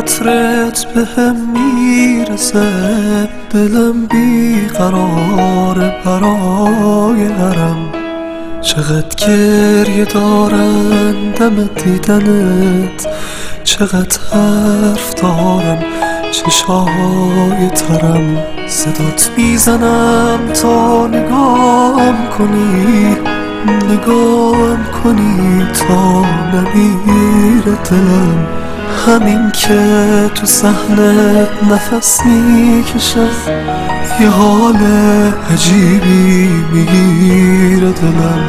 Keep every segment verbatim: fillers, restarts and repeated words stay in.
عطرت به هم میرسه، دلم بیقراره برای حرم. چقدر گریه دارن دم دیدنت، چقدر حرف دارن چشای ترم. صدات میزنم تا نگام کنی، نگام کنی تا نمیره دلم. همین که تو صحنه نفس میکشم، یه حال عجیبی میگیره دلم.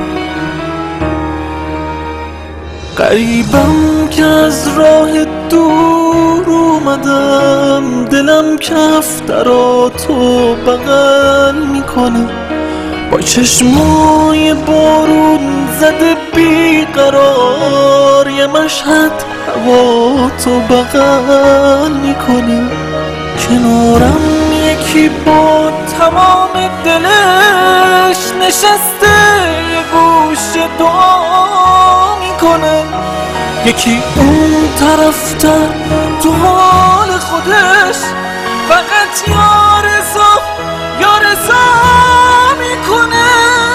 غریبم که از راه دور اومدم، دلم کف دراتو بغل میکنه. با چشمای بارون زده بیقرار، یه مشهد هوا تو بغل میکنه. کنارم یکی با تمام دلش نشسته، یه گوش دعا میکنه. یکی اون طرفتر تو حال خودش، فقط یا رضا یا رضا میکنه.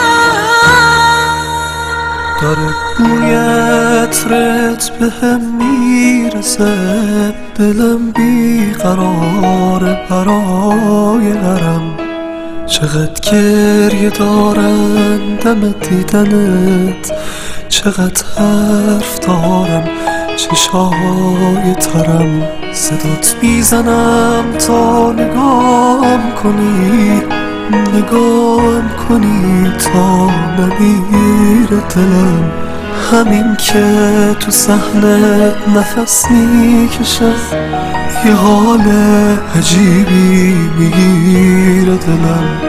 داره بوی عطرت به هم میرسه، دلم بیقراره برای حرم. چقدر گریه دارن دم دیدنت، چقدر حرف دارن چشای ترم. صدات میزنم تا نگام کنی، نگام کنی تا نمیره دلم. همین که تو صحنه نفس میکشم، یه حال عجیبی میگیره دلم.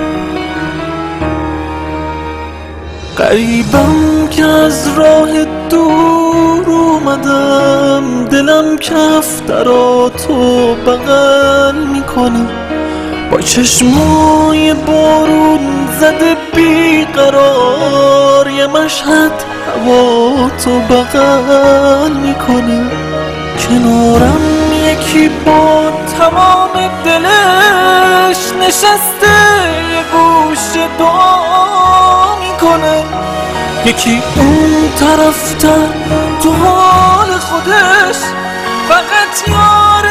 غریبم که از راه دور اومدم، دلم کف دراتو بغل میکنه. با چشمای بارون زده بیقرار، یه مشهد هوا تو بغل میکنه. کنارم یکی با تمام دلش نشسته، یه گوش دعا میکنه. یکی اون طرفتر تو حال خودش، فقط یا